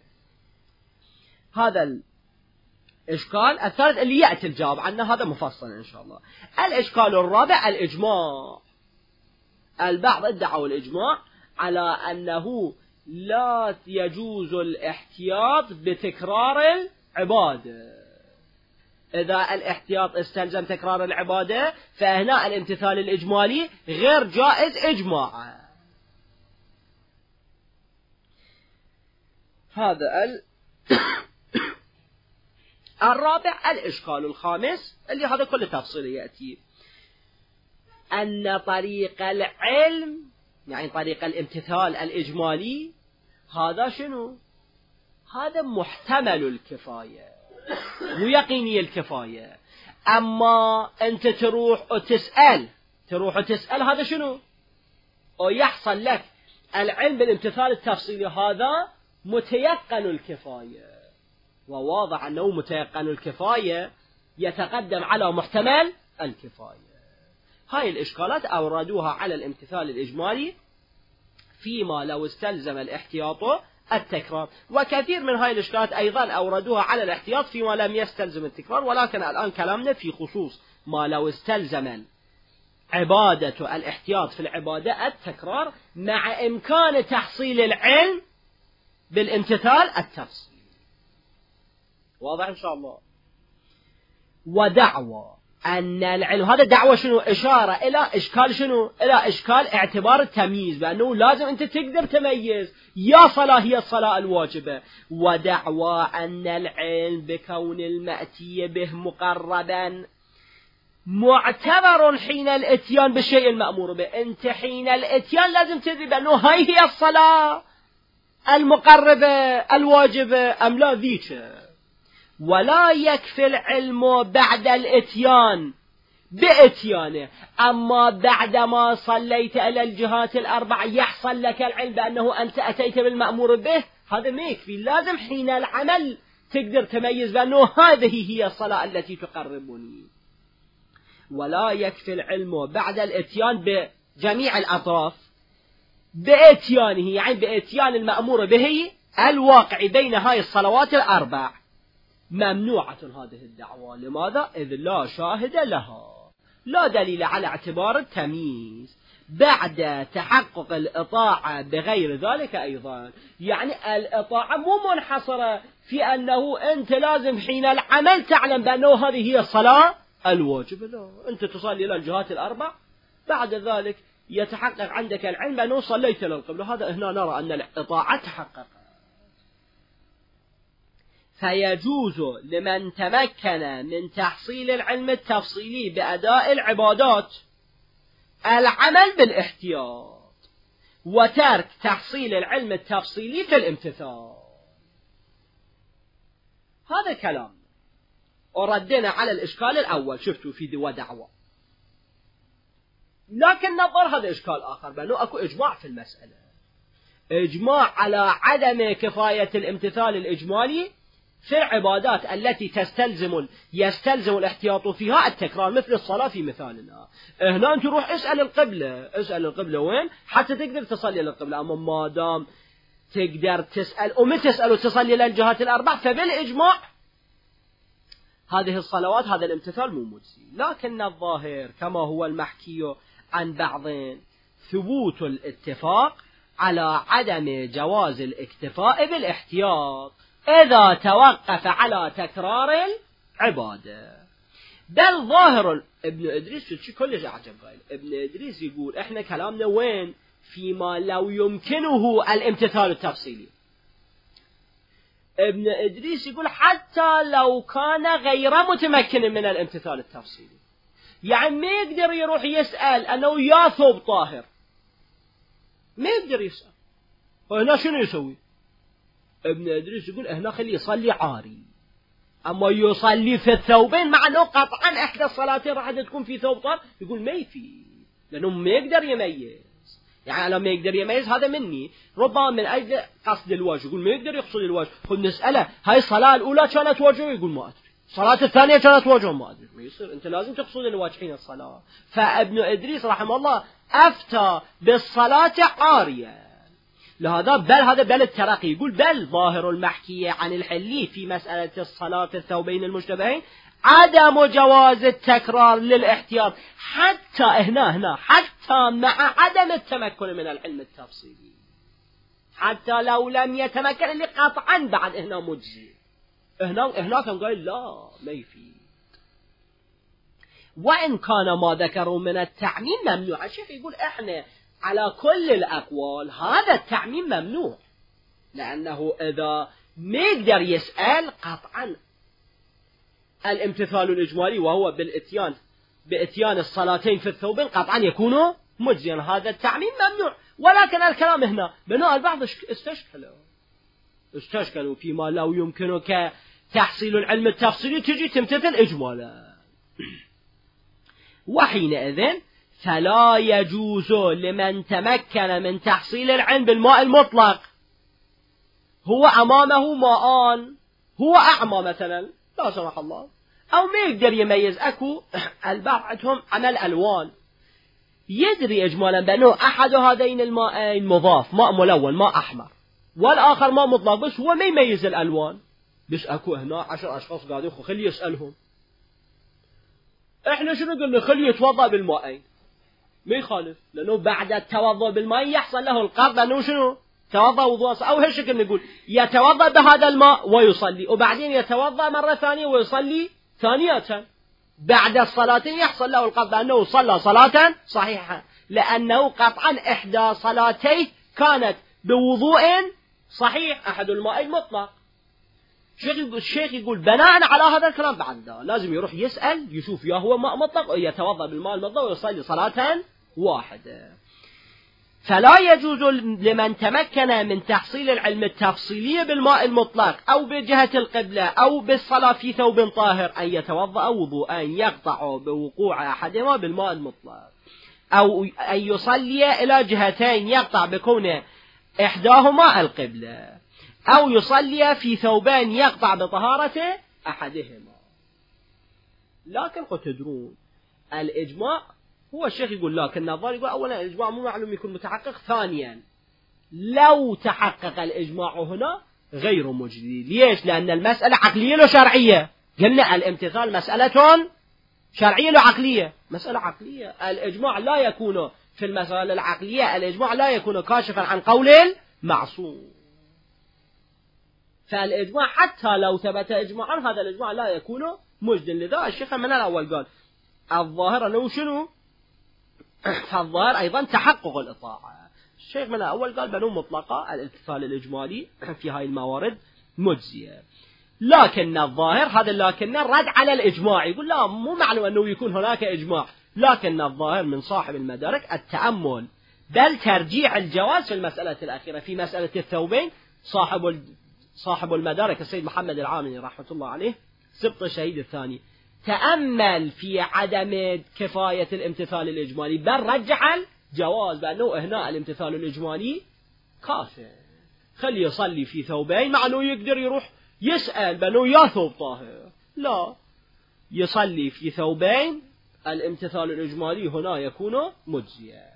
هذا الإشكال الثالث اللي يأتي الجواب عنه، هذا مفصل إن شاء الله. الإشكال الرابع الإجماع. البعض ادعوا الإجماع على أنه لا يجوز الاحتياط بتكرار العبادة. إذا الاحتياط استلزم تكرار العبادة فهنا الامتثال الإجمالي غير جائز إجماعا. هذا الرابع. الإشكال الخامس اللي هذا كل تفصيل يأتي، أن طريق العلم يعني طريق الامتثال الإجمالي هذا شنو؟ هذا محتمل الكفاية ويقيني الكفاية. أما أنت تروح وتسأل هذا شنو؟ ويحصل لك العلم بالامتثال التفصيلي هذا متيقن الكفاية، وواضح أنه متيقن الكفاية يتقدم على محتمل الكفاية. هاي الإشكالات أوردوها على الامتثال الإجمالي فيما لو استلزم الاحتياط التكرار، وكثير من هاي الإشكالات أيضا أوردوها على الاحتياط فيما لم يستلزم التكرار. ولكن الآن كلامنا في خصوص ما لو استلزم عبادة الاحتياط في العبادة التكرار مع إمكان تحصيل العلم بالامتثال التفصيلي. واضح إن شاء الله. ودعوى أن العلم هذا دعوة شنو؟ إشارة إلى إشكال شنو؟ إلى إشكال اعتبار التمييز، بأنه لازم أنت تقدر تميز يا صلاة هي الصلاة الواجبة. ودعوى أن العلم بكون المأتي به مقربا معتبر حين الاتيان بالشيء المأمور به. أنت حين الاتيان لازم تدري بأنه هاي هي الصلاة المقربة الواجبة أم لا ذيك. ولا يكفي العلم بعد الاتيان باتيانه، أما بعدما صليت إلى الجهات الأربع يحصل لك العلم بأنه أنت أتيت بالمأمور به، هذا ما يكفي. لازم حين العمل تقدر تميز بأنه هذه هي الصلاة التي تقربني. ولا يكفي العلم بعد الاتيان بجميع الأطراف باتيانه، يعني باتيان المأمور به الواقع بين هاي الصلوات الأربع. ممنوعة هذه الدعوة. لماذا؟ إذ لا شاهد لها، لا دليل على اعتبار التمييز بعد تحقق الإطاعة بغير ذلك أيضا. يعني الإطاعة مو منحصرة في أنه أنت لازم حين العمل تعلم بأنه هذه هي الصلاة الواجبة، لا، أنت تصلي إلى الجهات الأربع بعد ذلك يتحقق عندك العلم بأنه صليت للقبلة، هذا هنا نرى أن الإطاعة تحقق. فيجوز لمن تمكن من تحصيل العلم التفصيلي بأداء العبادات العمل بالاحتياط وترك تحصيل العلم التفصيلي في الامتثال. هذا كلام. وردنا على الإشكال الأول، شفتوا في ودعوة. لكن نظر هذا إشكال آخر، بأنه أكو إجماع في المسألة، إجماع على عدم كفاية الامتثال الإجمالي في العبادات التي يستلزم الاحتياط فيها التكرار، مثل الصلاة في مثالنا. هنا أنت روح اسأل القبلة وين حتى تقدر تصلي للقبلة. أما ما دام تقدر تسأل ومتى تسأل وتصلي للجهات الأربع، فبالإجماع هذه الصلوات هذا الامتثال مو مجزي. لكن الظاهر كما هو المحكي عن بعضهم ثبوت الاتفاق على عدم جواز الاكتفاء بالاحتياط إذا توقف على تكرار العبادة. بل ظاهر ابن إدريس شيء كلش أعجب قائل. ابن إدريس يقول إحنا كلامنا وين؟ فيما لو يمكنه الامتثال التفصيلي. ابن إدريس يقول حتى لو كان غير متمكن من الامتثال التفصيلي، يعني ما يقدر يروح يسأل أنه يا ثوب طاهر، ما يقدر يسأل، وهنا شنو يسوي؟ ابن إدريس يقول هنا خليه يصلي عاري. أما يصلي في الثوبين مع أنه قطعا إحدى الصلاتين راح تكون في ثوب طاهر، يقول ما يفي، لأنه ما يقدر يميز. يعني لما يقدر يميز هذا مني، ربما من أجل قصد الوجه، يقول ما يقدر يقصد الوجه. خذ نسأله هاي الصلاة الأولى كانت وجه، يقول ما أدري. الصلاة الثانية كانت وجه، ما أدري. ما يصير، أنت لازم تقصد الوجه حين الصلاة. فابن إدريس رحمه الله أفتى بالصلاة عارية. لهذا بل الترقي يقول بل ظاهر المحكي عن الحلي في مسألة الصلاة في الثوبين المشتبهين عدم جواز التكرار للاحتياط حتى حتى مع عدم التمكن من العلم التفصيلي، حتى لو لم يتمكن اللي قطعا بعد هنا مجزي. هنا كان قال لا ما يفي، وإن كان ما ذكروا من التعميم ممنوع. الشيخ يقول إحنا على كل الأقوال هذا التعميم ممنوع، لأنه إذا ما يقدر يسأل قطعا الامتثال الإجمالي وهو بإتيان الصلاتين في الثوبين قطعا يكون مجزيا. هذا التعميم ممنوع. ولكن الكلام هنا بناء البعض استشكلوا فيما لو يمكنك تحصيل العلم التفصيلي تجي تمتثل إجمالا، وحينئذ فلا يجوز لمن تمكن من تحصيل العلم بالماء المطلق، هو أمامه ماءان، هو أعمى مثلا لا سمح الله، أو ما يقدر يميز، أكو البعض عندهم عمل ألوان، يدري إجمالا بأنه أحد هذين الماءين مضاف، ماء ملون ماء أحمر، والآخر ماء مطلق، بس هو ما يميز الألوان. بس أكو هنا 10 أشخاص قاعدين خلي يسألهم، إحنا شنو قلنا؟ خلي يتوضأ بالماءين، ما يخالف، لأنه بعد التوضأ بالماء يحصل له القرض بأنه شنو؟ توضأ وضوء، أو هالشكل نقول يتوضأ بهذا الماء ويصلي، وبعدين يتوضأ مرة ثانية ويصلي ثانية، بعد الصلاتين يحصل له القرض بأنه صلى صلاة صحيحة، لأنه قطعا إحدى صلاتيه كانت بوضوء صحيح، أحد الماء المطلق. الشيخ يقول بناء على هذا الكلام بعد لازم يروح يسأل يشوف يا هو ماء مطلق، يتوضأ بالماء المطلق ويصلي صلاة واحدة. فلا يجوز لمن تمكن من تحصيل العلم التفصيلي بالماء المطلق أو بجهة القبلة أو بالصلاة في ثوب طاهر أن يتوضأ وضوءا يقطع بوقوع أحدهما بالماء المطلق، أو أن يصلي إلى جهتين يقطع بكون إحداهما القبلة، أو يصلي في ثوبين يقطع بطهارة أحدهما. لكن قد تدرون الإجماع هو الشيخ يقول، لكن الظاهر يقول أولا الإجماع مو معلوم يكون متحقق، ثانيا لو تحقق الإجماع هنا غير مجدي. ليش؟ لأن المسألة عقلية لو شرعية، قلنا الامتثال مسألة شرعية لو عقلية، مسألة عقلية. الإجماع لا يكون في المسألة العقلية، الإجماع لا يكون كاشفا عن قول المعصوم، فالإجماع حتى لو ثبت إجماعا هذا الإجماع لا يكون مجدا. لذا الشيخ من الأول قال الظاهر أنه شنو؟ فالظاهر أيضا تحقق الإطاعة. الشيخ من الأول قال بأنه مطلقة الامتثال الإجمالي في هاي الموارد مجزية، لكن الظاهر هذا لكن رد على الإجماع، يقول لا مو معلوم أنه يكون هناك إجماع، لكن الظاهر من صاحب المدارك التأمل، بل ترجيع الجواز في المسألة الأخيرة في مسألة الثوبين. صاحب المدارك السيد محمد العاملي رحمة الله عليه سبط الشهيد الثاني تأمل في عدم كفاية الامتثال الإجمالي، بل رجع الجواز بأنه هنا الامتثال الإجمالي كافي، خلي يصلي في ثوبين، مع أنه يقدر يروح يسأل بأنه يا ثوب طاهر، لا يصلي في ثوبين، الامتثال الإجمالي هنا يكون مجزيا.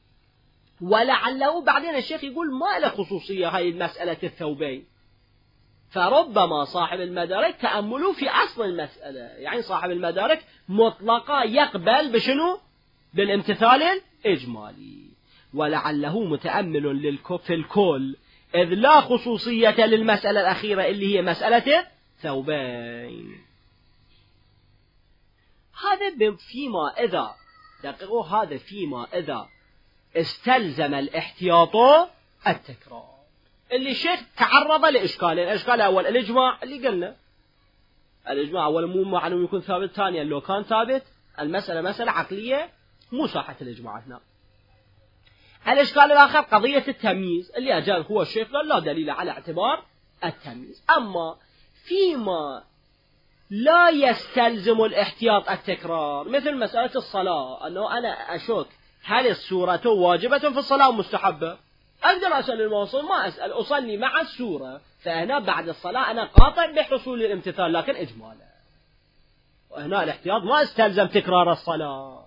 ولعله بعدين الشيخ يقول ما له خصوصية هاي المسألة الثوبين، فربما صاحب المدارك تأملوا في أصل المسألة، يعني صاحب المدارك مطلقا يقبل بشنو؟ بالامتثال الإجمالي، ولعله متأمل في الكل، إذ لا خصوصية للمسألة الأخيرة اللي هي مسألة الثوبين. هذا فيما إذا دققوا، هذا فيما إذا استلزم الاحتياط التكرار، اللي الشيخ تعرض لإشكالين. الإشكال الأول الإجماع اللي قلنا، الإجماع أولا مو معلوم يكون ثابت، ثانيا لو كان ثابت المسألة مسألة عقلية مو صحة الإجماع هنا. الإشكال الآخر قضية التمييز، اللي أجاب هو الشيخ قال لا دليل على اعتبار التمييز. أما فيما لا يستلزم الاحتياط التكرار، مثل مسألة الصلاة، أنه أنا أشك هل السورة واجبة في الصلاة مستحبة، أقدر أسأل الموصل، ما أسأل، أصلي مع السورة، فهنا بعد الصلاة أنا قاطع بحصول الامتثال، لكن إجمالا. وهنا الاحتياط ما استلزم تكرار الصلاة،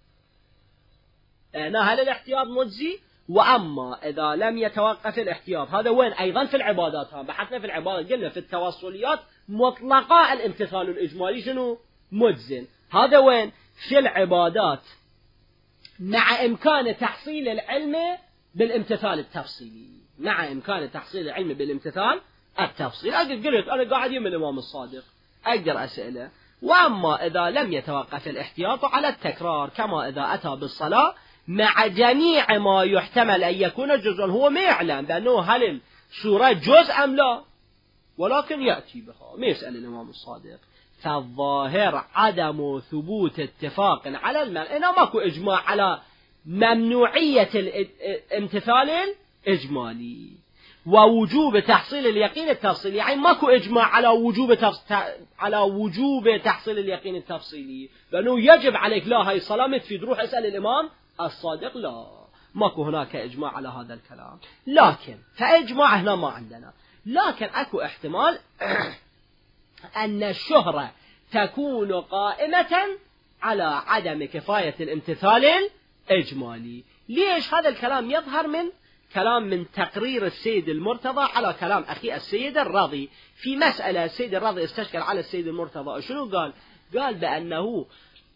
هنا هل الاحتياط مجزي؟ وأما إذا لم يتوقف الاحتياط، هذا وين أيضا في العبادات، بحثنا في العبادات قلنا في التوصليات مطلقا الامتثال الإجمالي شنو؟ مجزن. هذا وين؟ في العبادات مع إمكان تحصيل العلم بالامتثال التفصيلي، مع إمكان تحصيل العلم بالامتثال التفصيلي. قلت أنا قاعد يم الإمام الصادق، أقدر أسأله وأما إذا لم يتوقف الاحتياط على التكرار كما إذا أتى بالصلاة مع جميع ما يحتمل أن يكون جزءا، هو ما يعلم بأنه هل السورة جزء أم لا، ولكن يأتي بها، ما يسأل الإمام الصادق. فالظاهر عدم ثبوت اتفاق على المنع، إنه ماكو إجماع على ممنوعية الامتثال الإجمالي ووجوب تحصيل اليقين التفصيلي، يعني ماكو إجماع على وجوب تحصيل اليقين التفصيلي، لأنه يجب عليك لا هاي الصلاة ما تفيد، روح اسأل الإمام الصادق، لا ماكو هناك إجماع على هذا الكلام. لكن فإجماع هنا ما عندنا، لكن أكو احتمال أن الشهرة تكون قائمة على عدم كفاية الامتثال الإجمالي. ليش هذا الكلام يظهر من كلام من تقرير السيد المرتضى على كلام أخي السيد الرضي في مسألة. السيد الرضي استشكل على السيد المرتضى، شنو قال؟ قال بأنه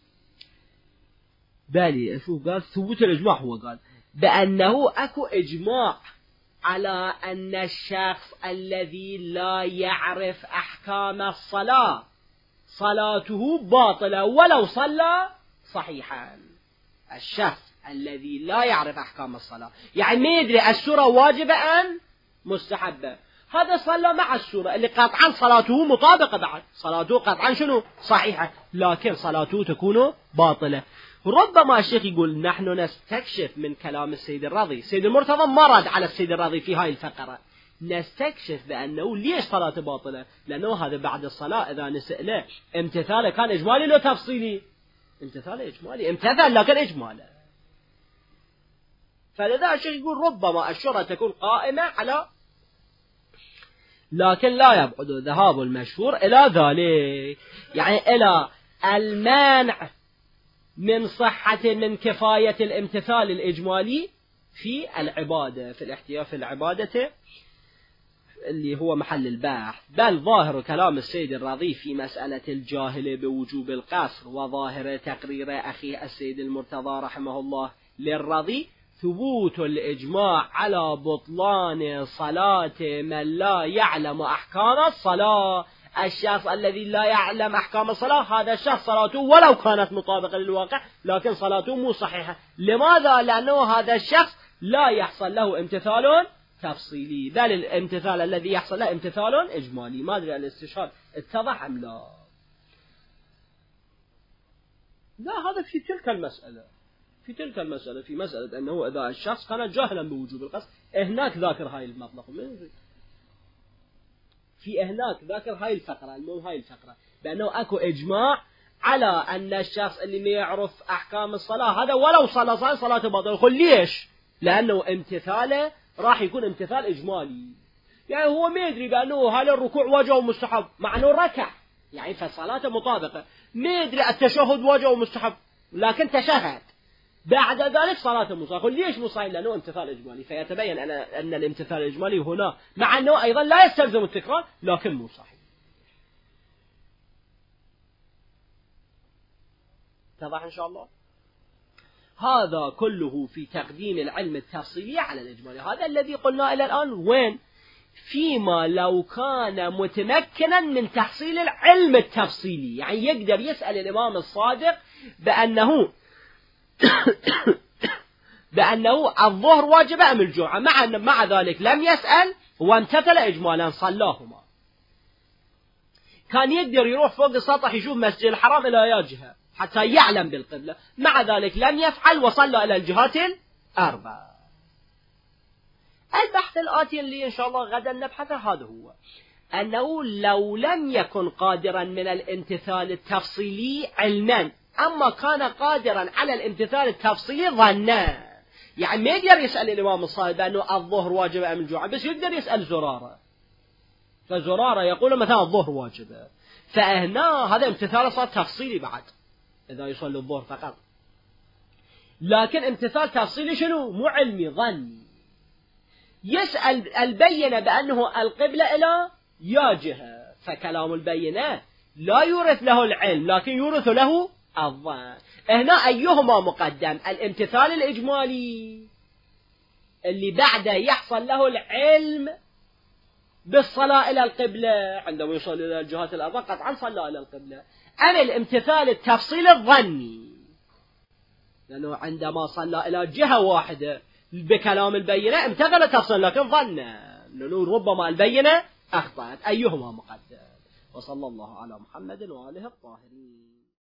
قال ثبوت الإجماع، هو قال بأنه أكو إجماع على أن الشخص الذي لا يعرف أحكام الصلاة صلاته باطلة ولو صلى صحيحا. الشخص الذي لا يعرف أحكام الصلاة، يعني ما يدري السورة واجبة أم مستحبة، هذا صلى مع السورة اللي قطعا صلاته مطابقة، بعد صلاته قطعا شنو صحيحة، لكن صلاته تكون باطلة. ربما الشيخ يقول نحن نستكشف من كلام السيد الرضي، السيد المرتضى ما رد على السيد الرضي في هاي الفقرة، نستكشف بأنه ليش صلاة باطلة، لأنه هذا بعد الصلاة إذا نسأله امتثاله كان إجمالي لو تفصيلي، امتثاله إجمالي، امتثل لكن إجماله. فلذا الشيخ يقول ربما الشهرة تكون قائمة على، لكن لا يبعد ذهاب المشهور إلى ذلك، يعني إلى المانع من صحة من كفاية الامتثال الإجمالي في العبادة، في الاحتياط في العبادة اللي هو محل البحث. بل ظاهر كلام السيد الرضي في مسألة الجاهل بوجوب القصر وظاهر تقرير أخيه السيد المرتضى رحمه الله للرضي ثبوت الإجماع على بطلان صلاة من لا يعلم أحكام الصلاة. الشخص الذي لا يعلم أحكام الصلاة هذا الشخص صلاته ولو كانت مطابقة للواقع لكن صلاته مو صحيحة. لماذا؟ لأنه هذا الشخص لا يحصل له امتثال تفصيلي، بل الامتثال الذي يحصل له امتثال إجمالي. ما أدري الاستشهاد اتضح أم لا؟ لا، هذا في تلك المسألة، في مسألة أنه إذا الشخص كان جاهلا بوجوب القصد، هناك ذاكر هاي المطلق، في هناك ذاكر هاي الفقرة، المهم هاي الفقرة بأنه أكو إجماع على أن الشخص اللي ما يعرف أحكام الصلاة هذا ولو صلى صلاته باطلة. يقول ليش؟ لأنه امتثاله راح يكون امتثال إجمالي، يعني هو ما يدري بأنه هل الركوع واجب ومستحب، مع أنه ركع يعني فصلاته مطابقة، ما يدري التشهد واجب ومستحب لكن تشهد، بعد ذلك صلاته مو صحيحة. يقول ليش مو صحيح؟ لأنه امتثال إجمالي. فيتبين أن الامتثال الإجمالي هنا مع أنه أيضا لا يستلزم التكرار لكن مو صحيح. اتضح إن شاء الله؟ هذا كله في تقديم العلم التفصيلي على الإجمالي. هذا الذي قلنا إلى الآن وين؟ فيما لو كان متمكنا من تحصيل العلم التفصيلي، يعني يقدر يسأل الإمام الصادق بأنه الظهر واجبة أم الجمعة، مع ذلك لم يسأل وامتثل إجمالا صلاهما. كان يقدر يروح فوق السطح يشوف مسجد الحرام إلى أي جهة حتى يعلم بالقبلة، مع ذلك لم يفعل وصلى إلى الجهات الأربع. البحث الآتي اللي إن شاء الله غدا نبحثه هذا هو أنه لو لم يكن قادرا من الامتثال التفصيلي علما، أما كان قادرا على الامتثال التفصيلي ظنا، يعني ما يقدر يسأل الإمام الصادق بأنه الظهر واجب أم الجمعة، بس يقدر يسأل زرارة، فزرارة يقول مثلا الظهر واجب، فهنا هذا امتثال صار تفصيلي بعد إذا يصلي الظهر فقط، لكن امتثال تفصيلي شنو؟ مو علمي، ظني. يسأل البينة بأنه القبلة إلى يا جهة، فكلام البينة لا يورث له العلم لكن يورث له الظن. هنا أيهما مقدم؟ الامتثال الإجمالي اللي بعده يحصل له العلم بالصلاة إلى القبلة عندما يصل إلى الجهات الأربعة قطعا صلى إلى القبلة، أم الامتثال التفصيل الظني، لأنه عندما صلى إلى جهة واحدة بكلام البينة امتثل تفصيل، لكن ظن لأنه ربما البينة أخطأت، أيهما مقدم. وصلى الله على محمد وآله الطاهرين.